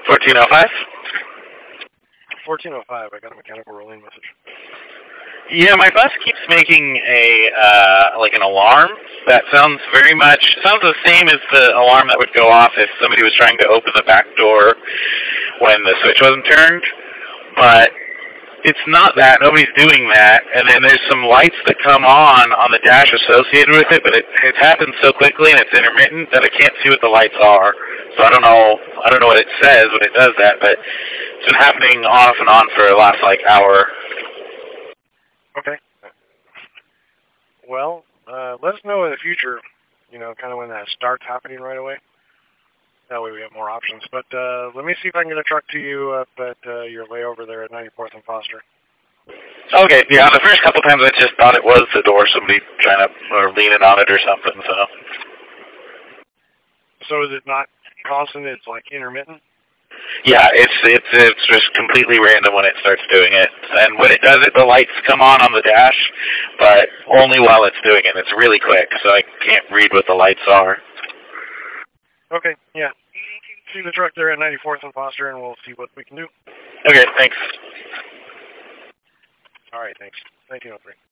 1405? 1405, I got a mechanical rolling message. Yeah, my bus keeps making like an alarm that sounds the same as the alarm that would go off if somebody was trying to open the back door when the switch wasn't turned. But it's not that. Nobody's doing that. And then there's some lights that come on the dash associated with it, but it happens so quickly and it's intermittent that I can't see what the lights are. So I don't know what it says when it does that, but it's been happening off and on for the last hour. Okay. Well, let us know in the future, kind of when that starts happening right away. That way we have more options. But let me see if I can get a truck to you up at your layover there at 94th and Foster. Okay, yeah, the first couple times I just thought it was the door, somebody trying to, or leaning on it or something, so. So is it not constant, it's like intermittent? Yeah, it's just completely random when it starts doing it. And when it does it, the lights come on the dash, but only while it's doing it. It's really quick, so I can't read what the lights are. Okay, yeah. See the truck there at 94th and Foster, and we'll see what we can do. Okay, thanks. All right, thanks. 1903.